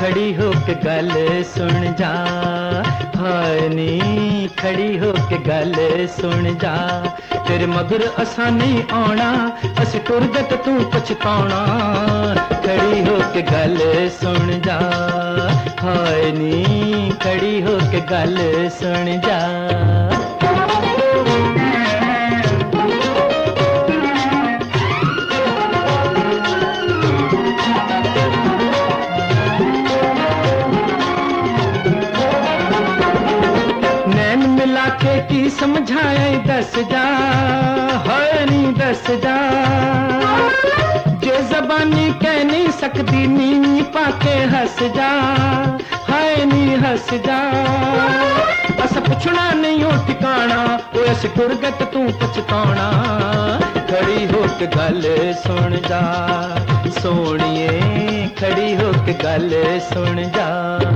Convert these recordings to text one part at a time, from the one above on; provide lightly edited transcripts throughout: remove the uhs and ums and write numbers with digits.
खड़ी होके गल सुन जा, हाय नी खड़ी होके गल सुन जा। तेरे मगर असा नहीं आना, असी टुर गए ते तू पछताना। खड़ी होके गल सुन जा, हाय नी खड़ी होके गल सुन जा। के की समझाए दस जा, हाय नी दस जा। जे जबानी कह नहीं सकती नी पाके हंस जा, हाय नी हंस जा। अस पुछना नहीं हो ठिकाना, वो अस टुर गए ते तू पछताना। खड़ी होके गल सुन जा, सोनिए खड़ी होके गल सुन जा।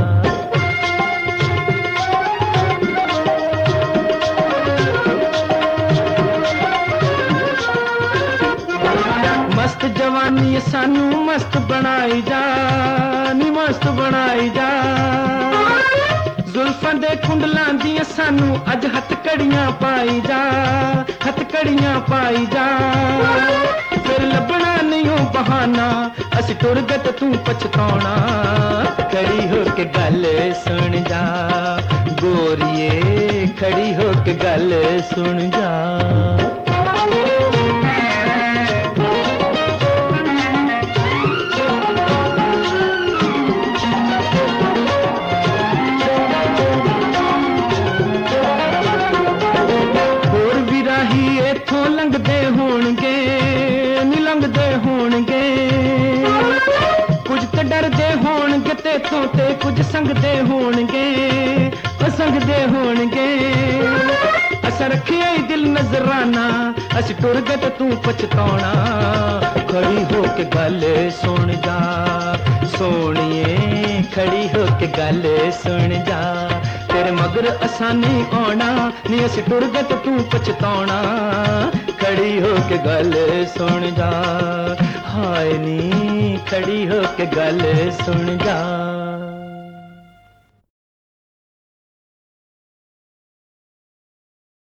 मस्त जवानी सानू मस्त बनाई जा, नी मस्त बनाई जा। जुल्फां दे कुंडलां दियां सानू अज हथकड़ियां पाई जा, हथकड़ियां पाई जा। फिर लभना नहीं हो बहाना, असी टुर गए ते तू पछताना। खड़ी होके गल सुन जा, गोरिए खड़ी होके गल सुन जा। लंघदे होणगे नी लंघदे होणगे, कुछ ते डरदे होणगे तेथों ते कुछ संगदे होणगे, संगदे होणगे। अस रखिया ही दिल नजराना, अस टुर गए ते तू पछताना। खड़ी होके गल सुन जा, सोनिए खड़ी होके गल सुन जा। तेरे मगर असा नहीं आना, नी अस टुर गए ते तू पछताना। खड़ी होके गल सुन जा, हाय नी खड़ी होके गल सुन जा।